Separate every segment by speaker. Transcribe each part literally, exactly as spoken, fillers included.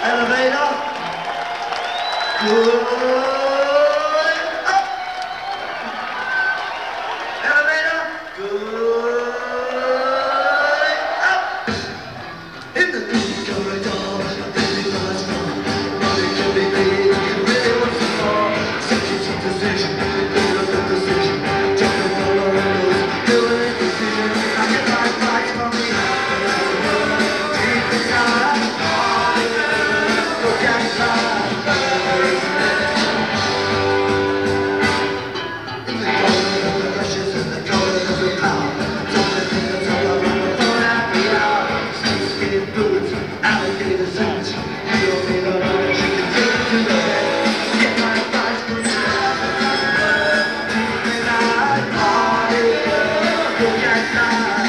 Speaker 1: Elevator. Good. Up. Elevator. Good. Up. In the big corridor, the baby was gone. Money can be made, you can really what's the law. Sections of decision, middle of the decision. Jumping all over those, doing a decision. I get my advice from me. Deep inside, look outside. In the corner of the rushes, in the corner of the power. Something in the top of my phone at me out. Snakeskin boots, alligator suits. You don't need a lot, you can take it to the head. Get my advice from me. Deep inside, party, look outside.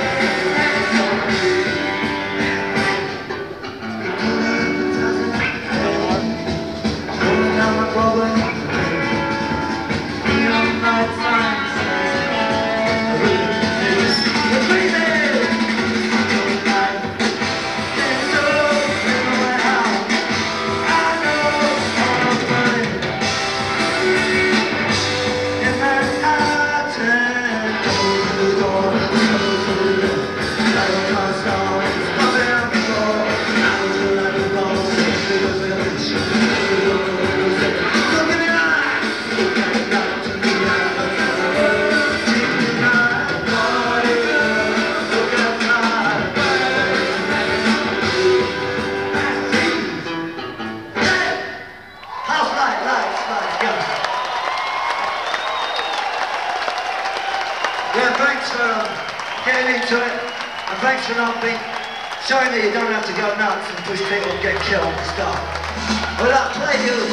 Speaker 1: Rolling down my Broadway. Neon night signs. You're crazy. Your life is so everywhere out. I know all I'm running. In that I turn, close the door, close the window. Like a car star, stopping on the floor. I was like a ball, simply a village. Look in the eye, look at that to me. Deep in my body, look outside. Hey! House light, lights, lights, go. Yeah, thanks for um, getting into it, and thanks for not being showing that you don't have to go nuts and push people and get killed and stuff. Well, I'll play you